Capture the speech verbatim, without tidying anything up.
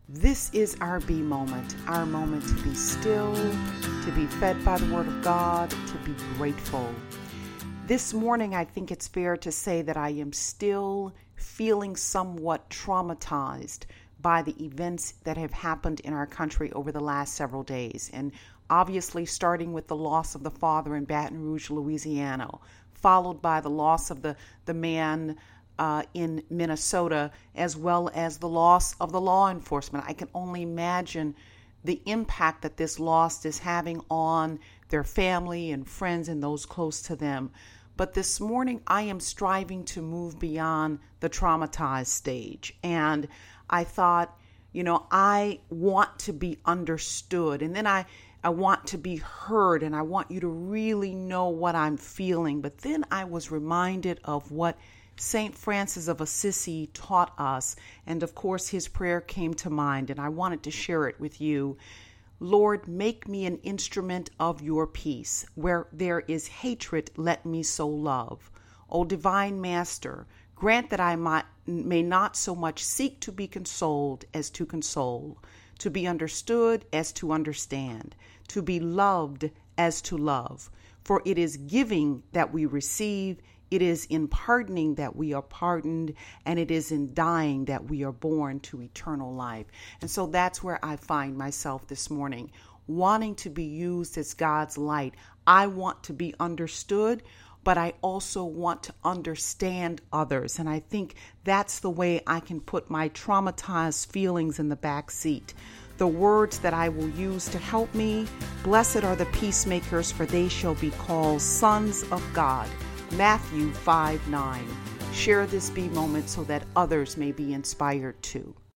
This is our be moment, our moment to be still, to be fed by the Word of God, to be grateful. This morning, I think it's fair to say that I am still feeling somewhat traumatized by the events that have happened in our country over the last several days. And obviously, starting with the loss of the father in Baton Rouge, Louisiana, followed by the loss of the, the man Uh, in Minnesota, as well as the loss of the law enforcement. I can only imagine the impact that this loss is having on their family and friends and those close to them. But this morning, I am striving to move beyond the traumatized stage. And I thought, you know, I want to be understood. And then I, I want to be heard. And I want you to really know what I'm feeling. But then I was reminded of what Saint Francis of Assisi taught us, and of course his prayer came to mind, and I wanted to share it with you. Lord, make me an instrument of your peace. Where there is hatred, let me so love. O divine Master, grant that I might, may not so much seek to be consoled as to console, to be understood as to understand, to be loved as to love. For it is giving that we receive, it is in pardoning that we are pardoned, and it is in dying that we are born to eternal life. And so that's where I find myself this morning, wanting to be used as God's light. I want to be understood, but I also want to understand others. And I think that's the way I can put my traumatized feelings in the back seat. The words that I will use to help me: blessed are the peacemakers, for they shall be called sons of God. Matthew five nine. Share this be moment so that others may be inspired too.